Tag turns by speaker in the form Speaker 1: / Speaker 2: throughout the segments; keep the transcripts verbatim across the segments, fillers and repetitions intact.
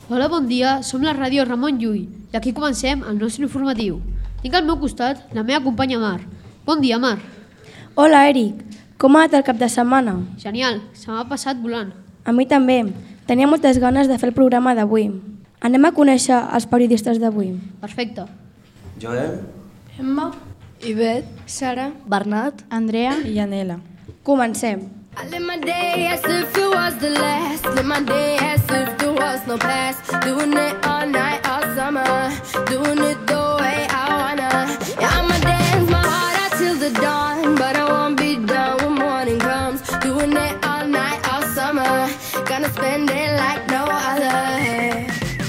Speaker 1: Hola, bon dia, som la ràdio Ramon Llull i aquí comencem el nostre informatiu. Tinc al meu costat la meva companya Mar. Bon dia, Mar.
Speaker 2: Hola, Eric. Com ha anat el cap de setmana?
Speaker 1: Genial, se m'ha passat volant.
Speaker 2: A mi també. Tenia moltes ganes de fer el programa d'avui. Anem a conèixer els periodistes d'avui.
Speaker 1: Perfecte.
Speaker 3: Joel,
Speaker 2: Emma,
Speaker 4: Ivet,
Speaker 2: Sara,
Speaker 4: Bernat,
Speaker 5: Andrea
Speaker 4: i Yanela.
Speaker 2: Comencem.
Speaker 6: I live my day as if it was the last. Live my day as if there was no past. Doing it all night, all summer. Doing it the way I wanna. Yeah, I'ma dance my heart out till the dawn. But I won't be done when morning comes. Doing it all night, all summer. Gonna spend it like no other.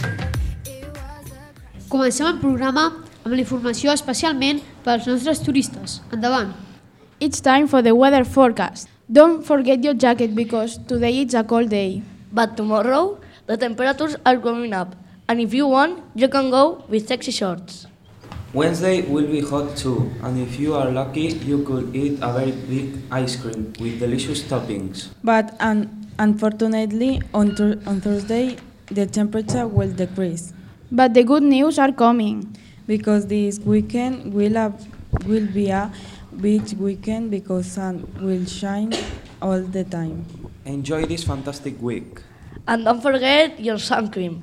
Speaker 1: Comencem el programa amb la informació especialment per als nostres turistes. Endavant.
Speaker 5: It's time for the weather forecast. Don't forget your jacket because today it's a cold day.
Speaker 4: But tomorrow, the temperatures are going up. And if you want, you can go with sexy shorts.
Speaker 3: Wednesday will be hot too, and if you are lucky, you could eat a very big ice cream with delicious toppings.
Speaker 7: But un- unfortunately, on, th- on Thursday, the temperature will decrease
Speaker 5: But the good news are coming.
Speaker 7: because this weekend will, have, will be a beach weekend because sun will shine all the time.
Speaker 3: Enjoy this fantastic week.
Speaker 4: And don't forget your sun cream.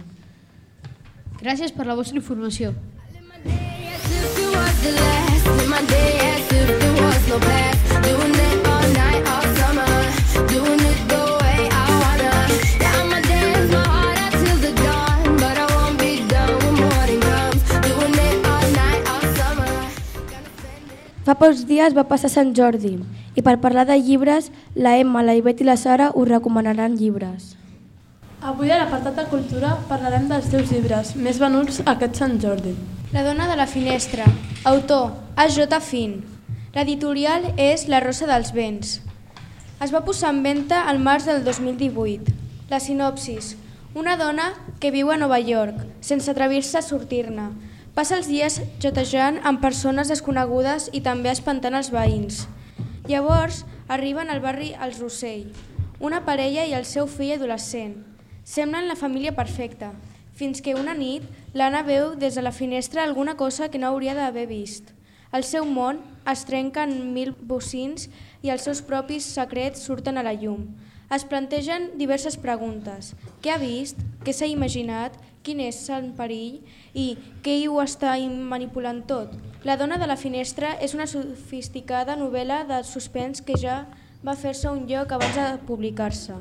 Speaker 1: Gràcies per la vostra informació.
Speaker 6: Live my day as if it was the last. Live my day as if there was no past. Doing it all night, all summer. Doing it the way I wanna. Yeah, I'ma dance my heart out till the dawn. But I won't be done when morning comes. Doing it all night, all summer. Gonna spend it.
Speaker 2: Fa pocs dies va passar Sant Jordi i per parlar de llibres, la Emma, la Ivet i la Sara us recomanaran llibres.
Speaker 8: Avui a l'apartat de cultura parlarem dels teus llibres més venuts aquest Sant Jordi.
Speaker 9: La dona de la finestra. Autor, A J Finn. L'editorial és La Rosa dels Vents. Es va posar en venda al març del dos mil divuit. La sinopsis. Una dona que viu a Nova York, sense atrevir-se a sortir-ne. Passa els dies jotejant amb persones desconegudes i també espantant els veïns. Llavors arriben al barri Els Rossell, una parella i el seu fill adolescent. Semblen la família perfecta, fins que una nit l'Anna veu des de la finestra alguna cosa que no hauria d'haver vist. El seu món es trenca en mil bocins i els seus propis secrets surten a la llum. Es plantegen diverses preguntes. Què ha vist? Què s'ha imaginat? Quin és el perill? I què hi ho està manipulant tot? La dona de la finestra és una sofisticada novel·la de suspens que ja va fer-se un lloc abans de publicar-se.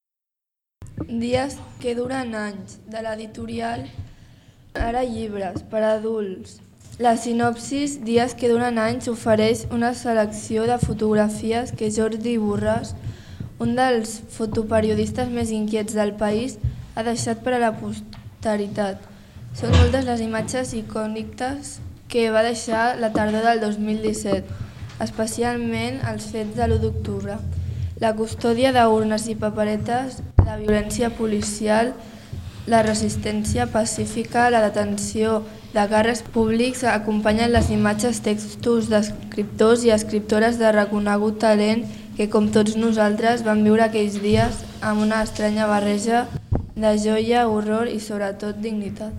Speaker 10: Dies que duren anys, de l'editorial Ara Llibres, per adults. La sinopsis Dies que duren anys ofereix una selecció de fotografies que Jordi Borràs, un dels fotoperiodistes més inquiets del país, ha deixat per a la posteritat. Són moltes les imatges icòniques que va deixar la tardor del dos mil disset, especialment els fets de l'u d'octubre. La custòdia d'urnes i paperetes, la violència policial, la resistència pacífica, la detenció de càrrecs públics acompanyen les imatges, textos d'escriptors i escriptores de reconegut talent que, com tots nosaltres, van viure aquells dies amb una estranya barreja de joia, horror i, sobretot, dignitat.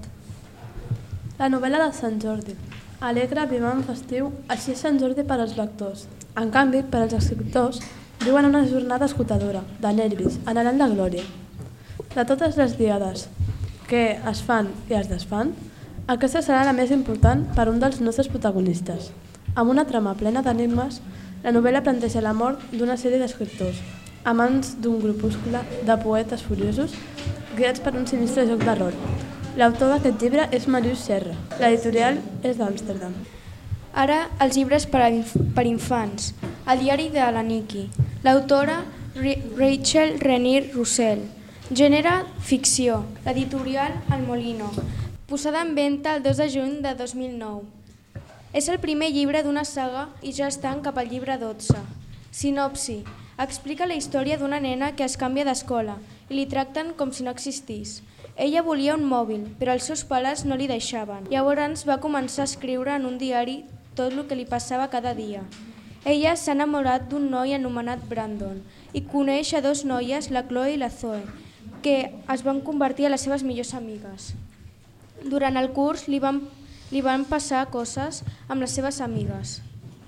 Speaker 8: La novel·la de Sant Jordi. Alegre, vivant, festiu, així és Sant Jordi per als lectors. En canvi, per als escriptors, viuen una jornada esgotadora, de nervis, anhelant la glòria. De totes les diades que es fan i es desfan, aquesta serà la més important per un dels nostres protagonistes. Amb una trama plena d'enigmes, la novel·la planteja la mort d'una sèrie d'escriptors, amants d'un grupúscle de poetes furiosos guiats per un sinistre joc de rol. L'autor d'aquest llibre és Marius Serra. L'editorial és d'Amsterdam.
Speaker 9: Ara, els llibres per, a inf per infants. El diari de la Niki. L'autora Rachel Renier Russell. Gènere ficció. L'editorial El Molino. Posada en venda el dos de juny de dos mil nou. És el primer llibre d'una saga i ja estan cap al llibre dotze. Sinopsi. Explica la història d'una nena que es canvia d'escola i li tracten com si no existís. Ella volia un mòbil, però els seus pares no li deixaven. Llavors va començar a escriure en un diari tot el que li passava cada dia. Ella s'ha enamorat d'un noi anomenat Brandon i coneix a dos noies, la Chloe i la Zoe, que es van convertir en les seves millors amigues. Durant el curs li van, li van passar coses amb les seves amigues.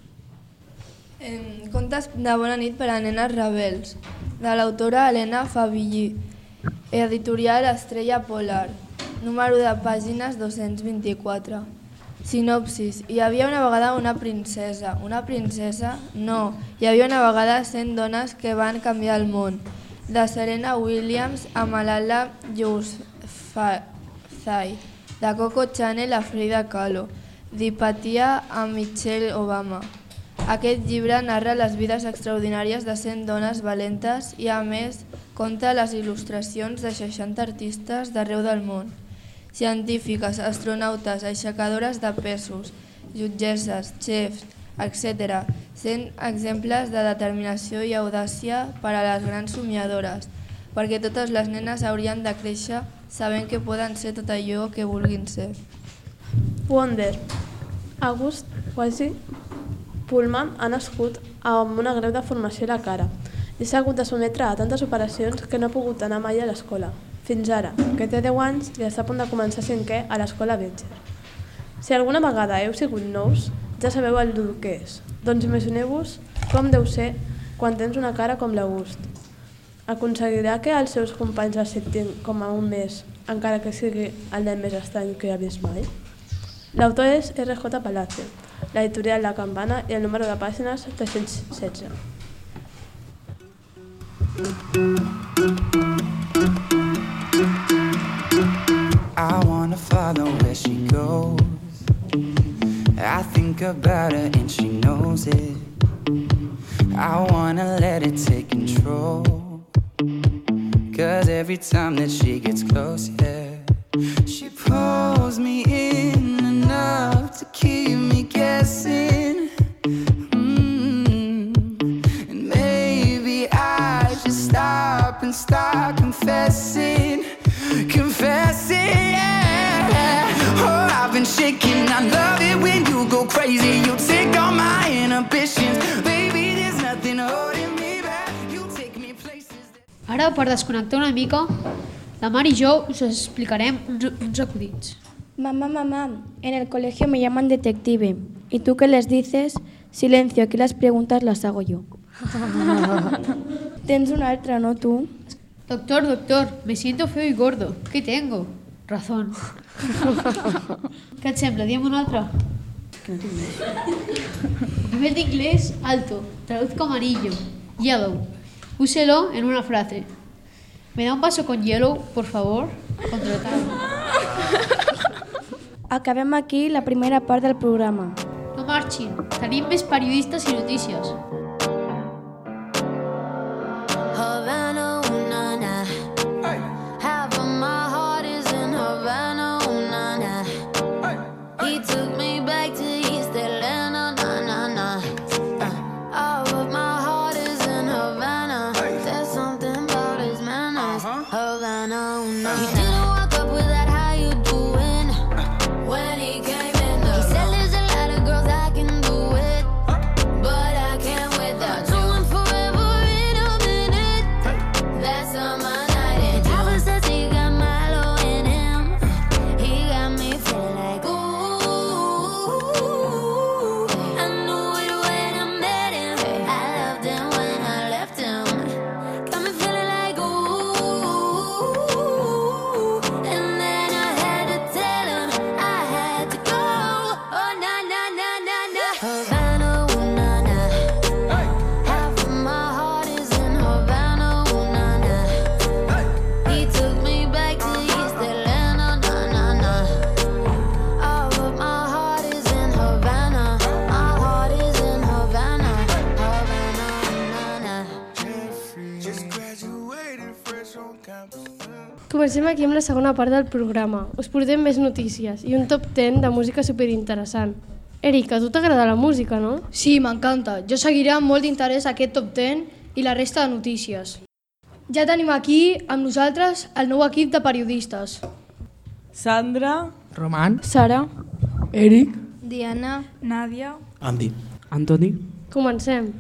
Speaker 10: Eh, contes de bona nit per a nenes rebels, de l'autora Helena Fabillí, editorial Estrella Polar, número de pàgines dos-cents vint-i-quatre. Sinopsis. Hi havia una vegada una princesa. Una princesa? No. Hi havia una vegada cent dones que van canviar el món. De Serena Williams a Malala Yousafzai. De Coco Chanel a Frida Kahlo. D'Hipatia a Michelle Obama. Aquest llibre narra les vides extraordinàries de cent dones valentes i, a més, conta les il·lustracions de seixanta artistes d'arreu del món. Científiques, astronautes, aixecadores de pesos, jutgesses, xefs, etcètera. cent exemples de determinació i audàcia per a les grans somiadores, perquè totes les nenes haurien de créixer sabent que poden ser tot allò que vulguin ser.
Speaker 8: Wonder. August Quasi Pullman ha nascut amb una greu deformació a la cara i s'ha hagut de sotmetre a tantes operacions que no ha pogut anar mai a l'escola. Fins ara, que té deu anys i està a punt de començar cinquè a l'escola Becher. Si alguna vegada heu sigut nous, ja sabeu el dur que és. Doncs imagineu-vos com deu ser quan tens una cara com l'August. Aconseguirà que els seus companys l'acceptin com a un més, encara que sigui el nen més estrany que ha vist mai? L'autor és erre jota Palacio, l'editorial La Campana i el número de pàgines tres-cents setze.
Speaker 11: I wanna follow where she goes. I think about her and she knows it. I wanna let it take control. Cause every time that she gets close, yeah, she pulls me in enough to keep me guessing. Mm-hmm. And maybe I should stop and start confessing. Confessing, yeah. Oh, I've been shaking. I love it when you go crazy. You take all my inhibitions. Baby, there's nothing holding me back. You take me places.
Speaker 1: Ara, per desconnectar una mica, la Mar i jo us explicarem uns, uns acudits.
Speaker 2: Mamá, mamá, en el colegio me llaman detective. ¿Y tú qué les dices? Silencio, aquí las preguntas las hago yo. Tens una altra, no tu?
Speaker 1: Doctor, doctor, me siento feo y gordo. ¿Qué tengo? Razón. ¿Qué et sembla? Diem una altra? Nivel de inglés alto. Traduzco amarillo. Yellow. Úselo en una frase. ¿Me da un vaso con hielo, por favor? Contratado.
Speaker 2: Acabem aquí la primera part del programa.
Speaker 1: No marxin. Tenim més periodistes i notícies.
Speaker 6: Havana, ooh, na, na. Half of my heart is in Havana, ooh, na, na. He took me back to East Atlanta, na, na, na. Uh, Half of my heart is in Havana. There's something about his manners. Havana, ooh, na, na. He didn't walk up with that, how you doing? When he came in the He said there's a lot of girls I can do it, but I can't without you. Doing forever in a minute. That's on my night. And Papa says he got Milo in him. He got me feeling like ooh. I knew it when I met him. I loved him when I left him. Got me feeling like ooh. And then I had to tell him I had to go. Oh na na na na na. Havana, ooh na na. Half of my heart is in Havana, ooh na na. He took me back to East Atlanta, na na na. All of my heart is in Havana. My heart is in Havana, Havana, na na.
Speaker 11: Just graduated fresh on campus.
Speaker 12: Comencem aquí amb la segona part del programa. Us portem més notícies i un top deu de música superinteressant. Eric, a tu t'agrada la música, no?
Speaker 13: Sí, m'encanta. Jo seguiré amb molt d'interès aquest top deu i la resta de notícies. Ja tenim aquí amb nosaltres el nou equip de periodistes.
Speaker 7: Sandra,
Speaker 14: Roman,
Speaker 12: Sara,
Speaker 14: Eric,
Speaker 9: Diana,
Speaker 7: Nadia,
Speaker 14: Andy, Antoni.
Speaker 12: Comencem.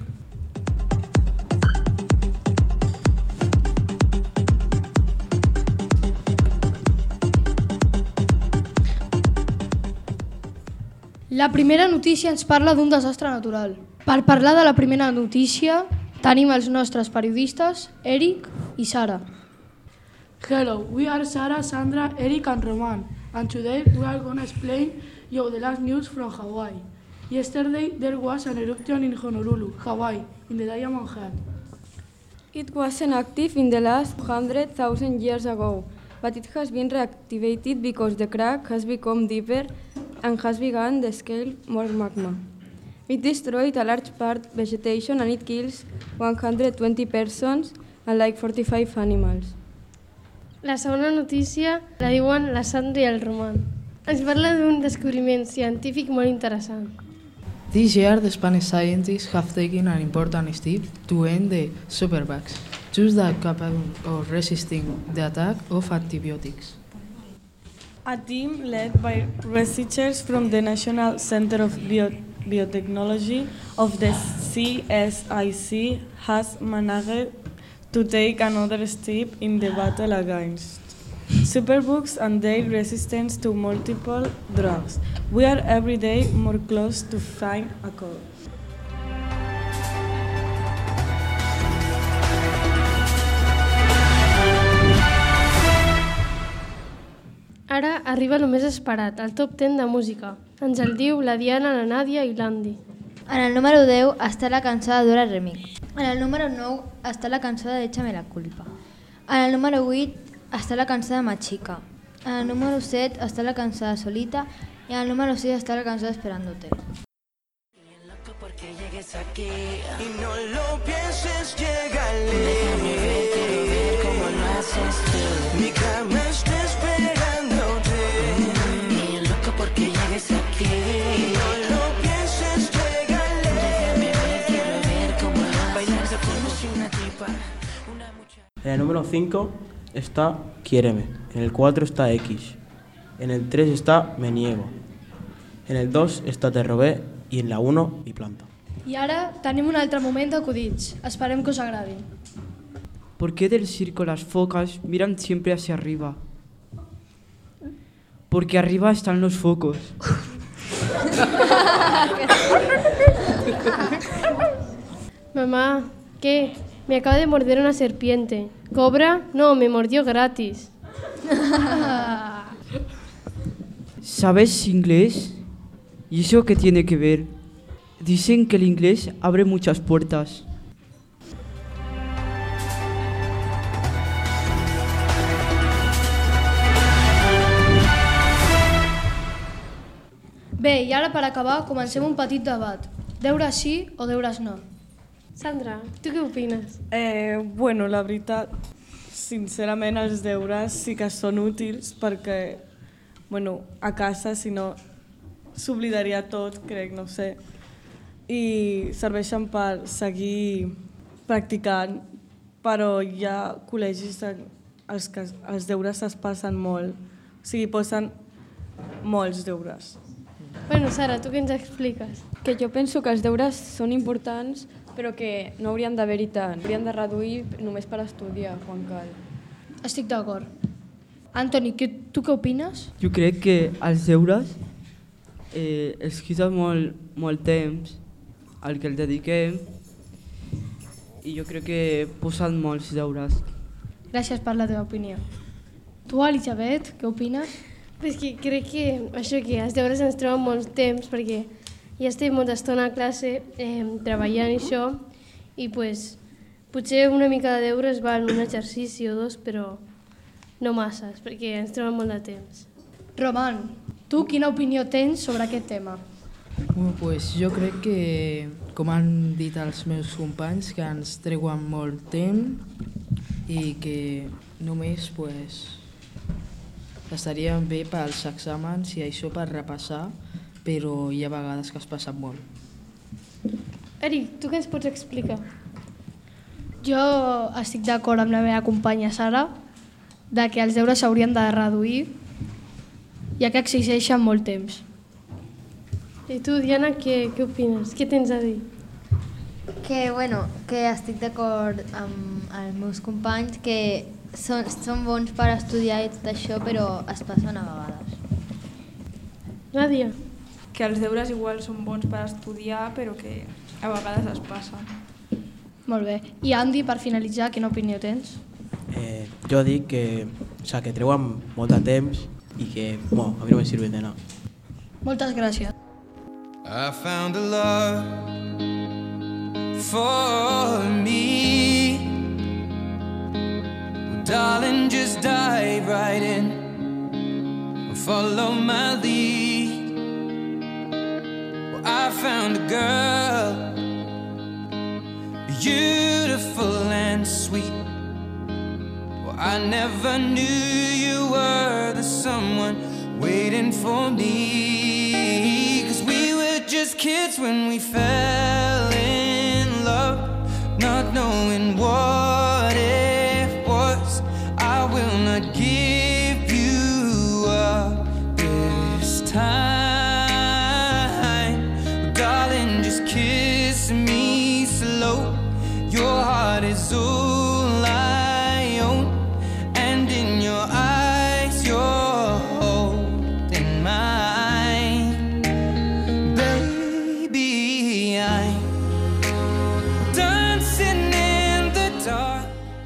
Speaker 13: La primera notícia ens parla d'un desastre natural. Per parlar de la primera notícia tenim els nostres periodistes, Eric i Sara.
Speaker 5: Hello, we are Sarah, Sandra, Eric and Roman, and today we are going to explain you the last news from Hawaii. Yesterday there was an eruption in Honolulu, Hawaii, in the Diamond Head.
Speaker 15: It wasn't active in the last one hundred thousand years ago, but it has been reactivated because the crack has become deeper and has begun to scale more magma. It destroyed a large part of vegetation and it kills one hundred twenty persons and like forty-five animals.
Speaker 12: La segona notícia la diuen la Sandra i el Roman. Ens parla d'un descobriment científic molt interessant.
Speaker 14: This year, the Spanish scientists have taken an important step to end the superbugs, tools that are capable of resisting the attack of antibiotics.
Speaker 7: A team led by researchers from the National Center of Bio- Biotechnology of the C S I C has managed to take another step in the battle against superbugs and their resistance to multiple drugs. We are every day more close to find a cure.
Speaker 12: Ara arriba el més esperat, el top deu de música. Ens el diu la Diana, la Nàdia i l'Andy.
Speaker 16: En el número deu està la cançó de Dora Remix. En el número nou està la cançó de Échame la culpa. En el número vuit està la cançó de Machica. En el número set està la cançó de Solita i en el número sis està la cançó de Esperándote.
Speaker 11: Porque llegues aquí y no lo pienses, llégale. Déjame ver, quiero ver cómo lo haces tú. Mi cama está esperándote. Bien loco porque llegues aquí y no lo pienses, llégale. Déjame ver, quiero ver cómo lo haces. Bailar de como si una tipa, una muchacha.
Speaker 17: En el número cinco está Quiéreme. En el cuatro está X. En el tres está Me niego. En el dos está Te robé. I en la uno, Mi planta.
Speaker 13: I ara tenim un altre moment d'acudits. Esperem que us agradin.
Speaker 14: ¿Por qué del circo las focas miran siempre hacia arriba? Porque arriba están los focos.
Speaker 12: Mamá, ¿qué? Me acaba de morder una serpiente. ¿Cobra? No, me mordió gratis.
Speaker 14: ¿Sabes inglés? ¿Y eso qué tiene que ver? Dicen que el inglés abre muchas puertas.
Speaker 13: Bé, i ara per acabar comencem un petit debat. Deures sí o deures no?
Speaker 12: Sandra, tu què opines?
Speaker 7: Eh, bueno, la veritat, sincerament els deures sí que són útils perquè, bueno, a casa si no s'oblidaria tot, crec, no sé, i serveixen per seguir practicant, però hi ha col·legis en els que els deures es passen molt, o sigui, posen molts deures.
Speaker 12: Bueno, Sara, tu què ens expliques?
Speaker 15: Que jo penso que els deures són importants, però que no haurien d'haver-hi tant. Haurien de reduir només per estudiar, quan cal.
Speaker 13: Estic d'acord. Antoni, que, tu què opines?
Speaker 14: Jo crec que els deures eh, els quita molt, molt temps al que el dediquem i jo crec que posen molts deures.
Speaker 13: Gràcies per la teva opinió. Tu, Elisabet, què opines?
Speaker 12: Pues que crec que això que els deures ens troben molt temps perquè ja estem molta estona a classe eh, treballant això i pues, potser una mica de deures val un exercici o dos, però no masses, perquè ens troben molt de temps.
Speaker 13: Roman, tu quina opinió tens sobre aquest tema?
Speaker 18: Bueno, pues jo crec que, com han dit els meus companys, que ens treuen molt temps i que només pues, estarien bé pels exàmens i això per repassar, però hi ha vegades que es passen molt.
Speaker 12: Eric, tu què ens pots explicar?
Speaker 13: Jo estic d'acord amb la meva companya Sara de que els deures s'haurien de reduir ja que exigeixen molt temps.
Speaker 12: I tu, Diana, què, què opines? Què tens a dir?
Speaker 16: Que, bueno, que estic d'acord amb els meus companys que són, són bons per estudiar i tot això, però es passen a vegades.
Speaker 12: Nàdia?
Speaker 19: que els deures igual són bons per estudiar, però que a vegades es passen.
Speaker 13: Molt bé. I Andy, per finalitzar, quina opinió tens?
Speaker 17: Eh, jo dic que, o sea, que treuen molt de temps i que, bueno, a mi no me sirve de nada.
Speaker 13: Moltes gràcies.
Speaker 11: I found a love for me. Well, darling, just dive right in and follow my lead. Well, I found a girl, beautiful and sweet. Well, I never knew you were the someone waiting for me. 'Cause we were just kids when we fell in love, not knowing what it was. I will not give you up this time. Darling, just kiss me slow. Your heart is all I own, and in your eyes you're holding mine. Baby, I'm dancing in the dark.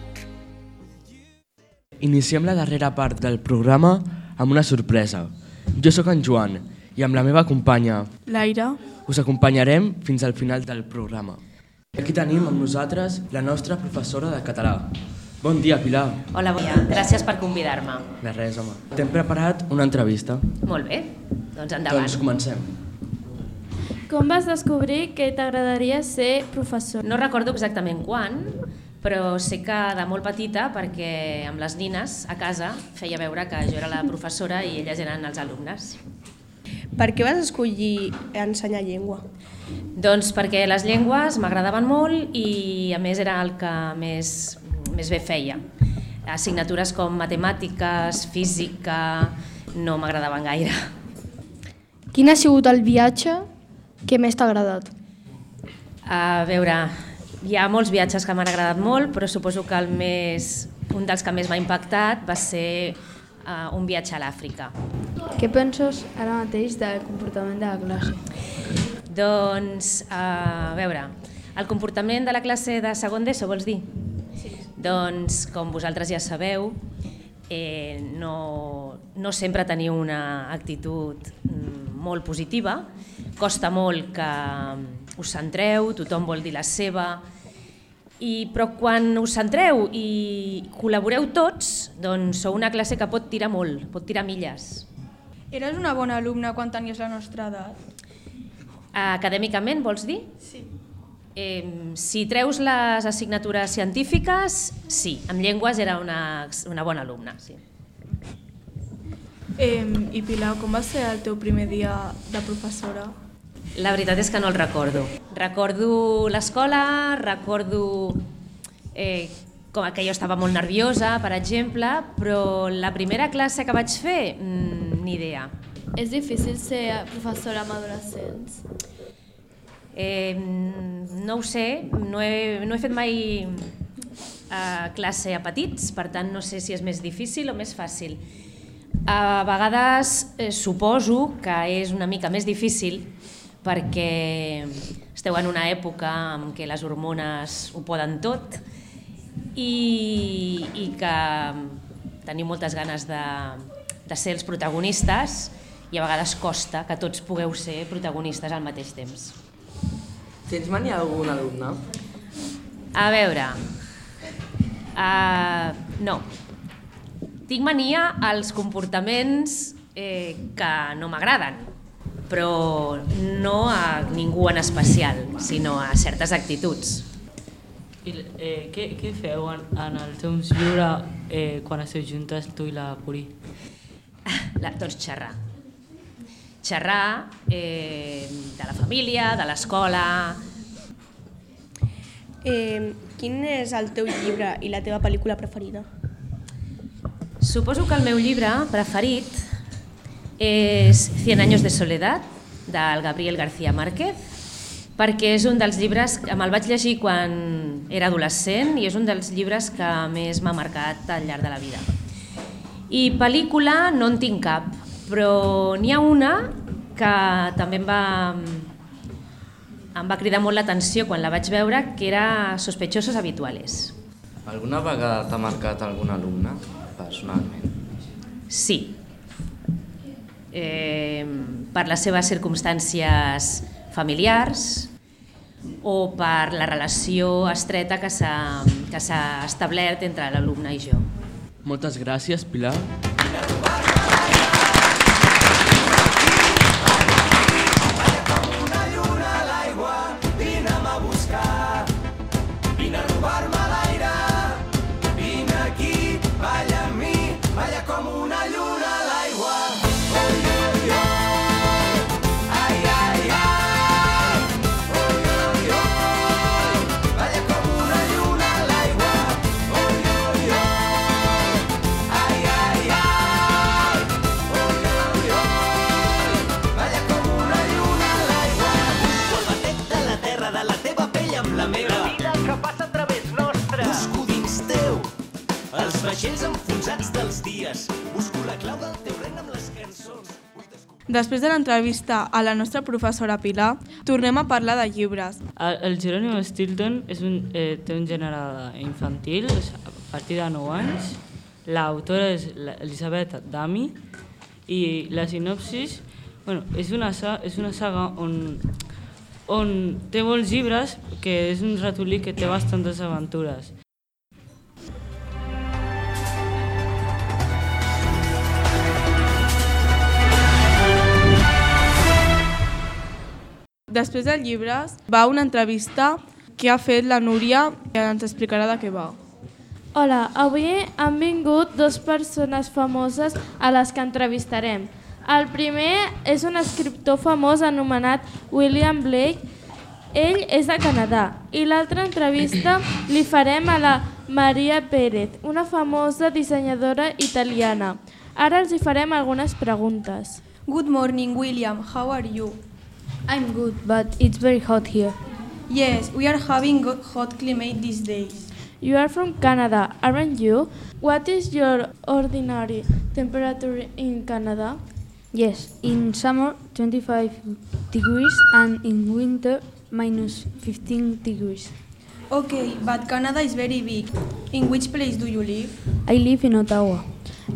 Speaker 20: Iniciem la darrera part del programa amb una sorpresa. Jo sóc en Joan i amb la meva companya
Speaker 5: Laira
Speaker 20: us acompanyarem fins al final del programa. Aquí tenim amb nosaltres la nostra professora de català. Bon dia, Pilar.
Speaker 21: Hola, bon dia. Gràcies per convidar-me.
Speaker 20: De res, home. T'hem preparat una entrevista.
Speaker 21: Molt bé, doncs endavant.
Speaker 20: Doncs comencem.
Speaker 12: Com vas descobrir que t'agradaria ser professor?
Speaker 21: No recordo exactament quan, però sé que de molt petita, perquè amb les nines a casa feia veure que jo era la professora i elles eren els alumnes.
Speaker 22: Per què vas escollir ensenyar llengua?
Speaker 21: Doncs perquè les llengües m'agradaven molt i a més era el que més, més bé feia. Assignatures com matemàtiques, física, no m'agradaven gaire.
Speaker 13: Quin ha sigut el viatge que més t'ha agradat?
Speaker 21: A veure, hi ha molts viatges que m'han agradat molt, però suposo que el més, un dels que més m'ha impactat va ser uh, un viatge a l'Àfrica.
Speaker 9: Què penses ara mateix del comportament de la classe?
Speaker 21: Doncs, uh, a veure, el comportament de la classe de segon d'ESO, vols dir? Sí. Doncs, com vosaltres ja sabeu, eh, no, no sempre teniu una actitud mm, molt positiva, costa molt que us centreu, tothom vol dir la seva, i, però quan us centreu i col·laboreu tots, doncs sou una classe que pot tirar molt, pot tirar milles.
Speaker 19: Eres una bona alumna quan tenies la nostra edat?
Speaker 21: Acadèmicament, vols dir?
Speaker 19: Sí.
Speaker 21: Eh, si treus les assignatures científiques, sí. En llengües era una, una bona alumna, sí.
Speaker 19: Eh, I Pilar, com va ser el teu primer dia de professora?
Speaker 21: La veritat és que no el recordo. Recordo l'escola, recordo eh, com que jo estava molt nerviosa, per exemple, però la primera classe que vaig fer, mmm, ni idea.
Speaker 12: És difícil ser professora amb adolescents?
Speaker 21: Eh, no ho sé, no he, no he fet mai eh, classe a petits, per tant no sé si és més difícil o més fàcil. A vegades eh, suposo que és una mica més difícil perquè esteu en una època en què les hormones ho poden tot i, i que teniu moltes ganes de, de ser els protagonistes i a vegades costa que tots pugueu ser protagonistes al mateix temps.
Speaker 20: Tens mania algun alumne?
Speaker 21: A veure, uh, no. Tinc mania als comportaments eh, que no m'agraden, però no a ningú en especial, sinó a certes actituds.
Speaker 23: I, eh, què, què feu en, en el temps lliure eh, quan esteu juntes tu i la Puri?
Speaker 21: La, doncs xerrar. Xerrar eh, de la família, de l'escola.
Speaker 22: Eh, quin és el teu llibre i la teva pel·lícula preferida?
Speaker 21: Suposo que el meu llibre preferit és Cien años de soledad, del Gabriel García Márquez, perquè és un dels llibres que me'l vaig llegir quan era adolescent i és un dels llibres que més m'ha marcat al llarg de la vida. I pel·lícula no en tinc cap, però n'hi ha una que també em va, em va cridar molt l'atenció quan la vaig veure, que era Sospechosos Habituales.
Speaker 20: Alguna vegada t'ha marcat algun alumne, personalment?
Speaker 21: Sí. Eh, per les seves circumstàncies familiars o per la relació estreta que s'ha que s'ha establert entre l'alumne i jo.
Speaker 20: Moltes gràcies, Pilar.
Speaker 3: Vaixells enfonsats dels dies. Busco la clau del teu regne amb les cançons.
Speaker 5: Després de l'entrevista a la nostra professora Pilar, tornem a parlar de llibres.
Speaker 23: El, el Jerónimo Stilton és un, eh, té un gènere infantil, a partir de nou anys. L'autora és Elisabeth Dami i la sinopsis, bueno, és una, és una saga on, on té molts llibres, que és un ratolí que té bastantes aventures.
Speaker 5: Després dels llibres va una entrevista que ha fet la Núria, que ens explicarà de què va.
Speaker 4: Hola, avui han vingut dues persones famoses a les que entrevistarem. El primer és un escriptor famós anomenat William Blake. Ell és de Canadà. I l'altra entrevista li farem a la Maria Pérez, una famosa dissenyadora italiana. Ara els hi farem algunes preguntes.
Speaker 10: Good morning, William. How are you?
Speaker 24: I'm good, but it's very hot here.
Speaker 10: Yes, we are having a hot climate these days.
Speaker 4: You are from Canada, aren't you? What is your ordinary temperature in Canada?
Speaker 24: Yes, in summer twenty-five degrees and in winter minus fifteen degrees.
Speaker 10: Okay, but Canada is very big. In which place do you live?
Speaker 24: I live in Ottawa.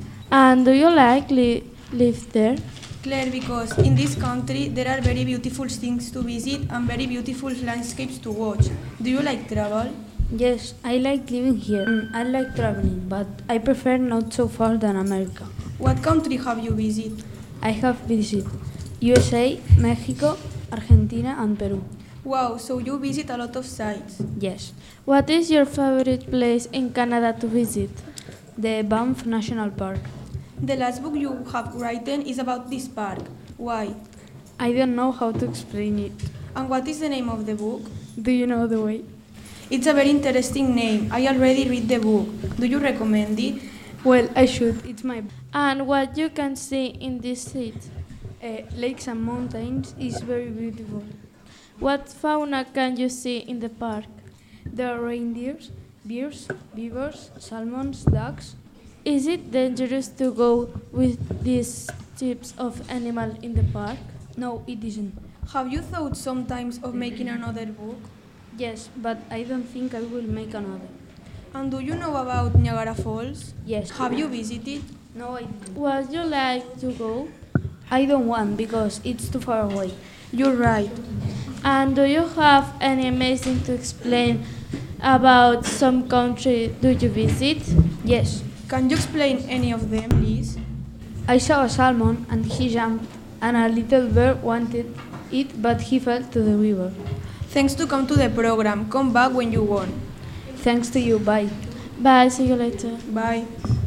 Speaker 4: And do you like li live there?
Speaker 10: Claire, because in this country there are very beautiful things to visit and very beautiful landscapes to watch. Do you like travel?
Speaker 24: Yes, I like living here. Mm, I like traveling, but I prefer not so far than America.
Speaker 10: What country have you visited?
Speaker 24: I have visited U S A, Mexico, Argentina and Peru.
Speaker 10: Wow, so you visit a lot of sites.
Speaker 24: Yes.
Speaker 4: What is your favorite place in Canada to visit?
Speaker 24: The Banff National Park.
Speaker 10: The last book you have written is about this park. Why?
Speaker 24: I don't know how to explain it.
Speaker 10: And what is the name of the book?
Speaker 24: Do you know the way?
Speaker 10: It's a very interesting name. I already read the book. Do you recommend it?
Speaker 24: Well, I should. It's my...
Speaker 4: And what you can see in this city?
Speaker 24: Uh, lakes and mountains is very beautiful.
Speaker 4: What fauna can you see in the park?
Speaker 24: There are reindeers, bears, beavers, salmons, ducks.
Speaker 4: Is it dangerous to go with these types of animal in the park?
Speaker 24: No, it isn't.
Speaker 10: Have you thought sometimes of making another book?
Speaker 24: Yes, but I don't think I will make another.
Speaker 10: And do you know about Niagara Falls?
Speaker 24: Yes.
Speaker 10: Have you visited?
Speaker 24: No, I didn't.
Speaker 4: Would you like to go?
Speaker 24: I don't want because it's too far away.
Speaker 10: You're right.
Speaker 4: And do you have any amazing to explain about some country do you visit?
Speaker 24: Yes.
Speaker 10: Can you explain any of them, please?
Speaker 24: I saw a salmon and he jumped, and a little bear wanted it, but he fell to the river.
Speaker 10: Thanks to come to the program. Come back when you want.
Speaker 24: Thanks to you. Bye.
Speaker 4: Bye. See you later.
Speaker 10: Bye.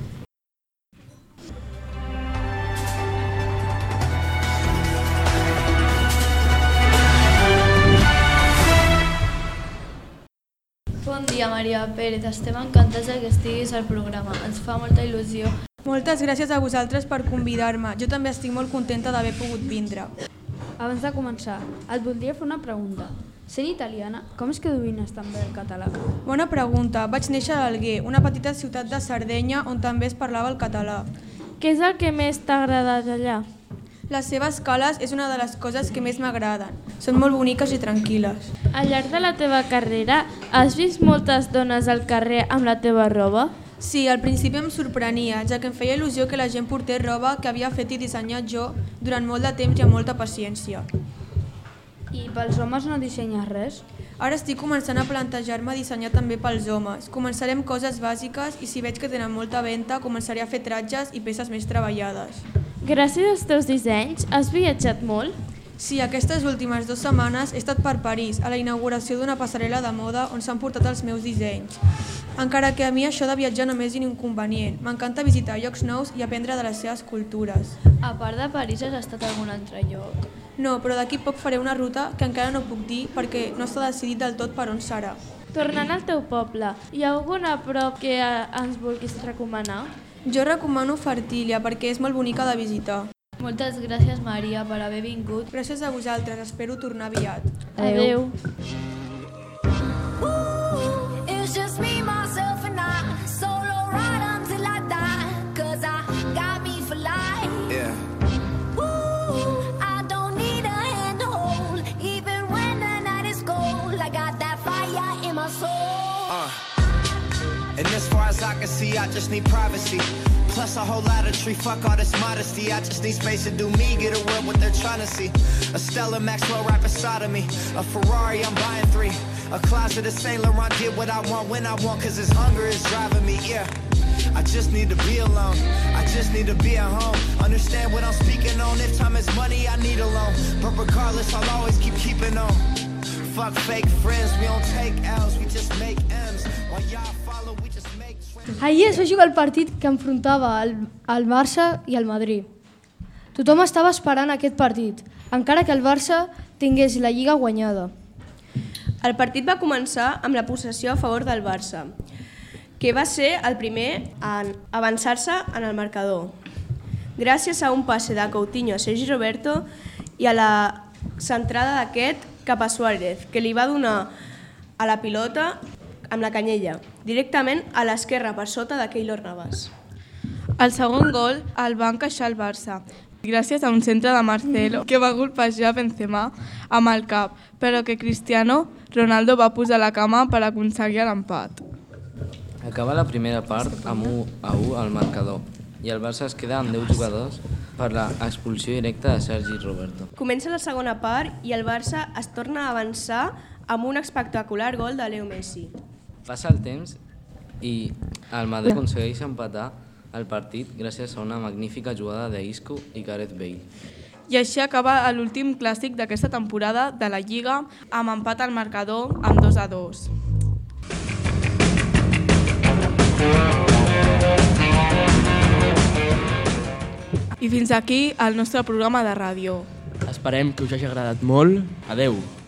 Speaker 25: Bon dia, Maria Pérez. Estem encantats que estiguis al programa. Ens fa molta il·lusió.
Speaker 10: Moltes gràcies a vosaltres per convidar-me. Jo també estic molt contenta d'haver pogut vindre.
Speaker 24: Abans de començar, et voldria fer una pregunta. Sent italiana, com és que domines tan bé el català?
Speaker 10: Bona pregunta. Vaig néixer a Alguer, una petita ciutat de Sardenya on també es parlava el català.
Speaker 4: Què és el que més t'ha agradat allà?
Speaker 10: Les seves cales és una de les coses que més m'agraden. Són molt boniques i tranquil·les.
Speaker 4: Al llarg de la teva carrera, has vist moltes dones al carrer amb la teva roba?
Speaker 10: Sí, al principi em sorprenia, ja que em feia il·lusió que la gent portés roba que havia fet i dissenyat jo durant molt de temps i amb molta paciència.
Speaker 24: I pels homes no dissenyes res?
Speaker 10: Ara estic començant a plantejar-me dissenyar també pels homes. Començaré amb coses bàsiques i si veig que tenen molta venta, començaré a fer tratges i peces més treballades.
Speaker 4: Gràcies als teus dissenys, has viatjat molt?
Speaker 10: Sí, aquestes últimes dues setmanes he estat per París, a la inauguració d'una passarel·la de moda on s'han portat els meus dissenys. Encara que a mi això de viatjar no m'és inconvenient. M'encanta visitar llocs nous i aprendre de les seves cultures.
Speaker 25: A part de París, has estat a algun altre lloc?
Speaker 10: No, però d'aquí poc faré una ruta que encara no puc dir perquè no està decidit del tot per on serà.
Speaker 4: Tornant al teu poble, hi ha alguna a prop que ens vulguis recomanar?
Speaker 10: Jo recomano Fertília perquè és molt bonica de visitar.
Speaker 25: Moltes gràcies, Maria, per haver vingut.
Speaker 10: Gràcies a vosaltres, espero tornar aviat.
Speaker 4: Adeu.
Speaker 1: It's just me, myself and I, solo ride until I die, cause I got me for life.
Speaker 11: Yeah.
Speaker 1: Ooh, I don't need a hand to hold, even when the night is cold. I got that fire in my soul.
Speaker 2: Uh. And as far as I can see, I just need privacy. Plus a whole lot of tree, fuck all this modesty. I just need space to do me, get away what they're trying to see. A Stella Maxwell right beside of me. A Ferrari, I'm buying three. A closet of Saint Laurent, get what I want when I want, cause this hunger is driving me, yeah. I just need to be alone, I just need to be at home. Understand what I'm speaking on, if time is money, I need a loan. But regardless, I'll always keep keeping on. Fuck fake friends, we don't take L's, we just make M's. While y'all follow, we just make trends.
Speaker 13: Ahir es va jugar el partit que enfrontava el, el Barça i el Madrid. Tothom estava esperant aquest partit, encara que el Barça tingués la Lliga guanyada.
Speaker 22: El partit va començar amb la possessió a favor del Barça, que va ser el primer en avançar-se en el marcador. Gràcies a un passe de Coutinho a Sergi Roberto i a la centrada d'aquest cap a Suárez, que li va donar a la pilota amb la canyella, directament a l'esquerra per sota de Keylor Navas.
Speaker 19: El segon gol el va encaixar el Barça, gràcies a un centre de Marcelo que va golpejar Benzema amb el cap, però que Cristiano Ronaldo va posar la cama per aconseguir l'empat.
Speaker 6: Acaba la primera part amb u a u al marcador i el Barça es queda amb deu jugadors per l'expulsió directa de Sergi Roberto.
Speaker 22: Comença la segona part i el Barça es torna a avançar amb un espectacular gol de Leo Messi.
Speaker 6: Passa el temps i el Madrid aconsegueix empatar el partit gràcies a una magnífica jugada d'Isco i Gareth Bale.
Speaker 19: I així acaba l'últim clàssic d'aquesta temporada de la Lliga amb empat al marcador amb dos a dos. I fins aquí el nostre programa de ràdio.
Speaker 20: Esperem que us hagi agradat molt. Adeu!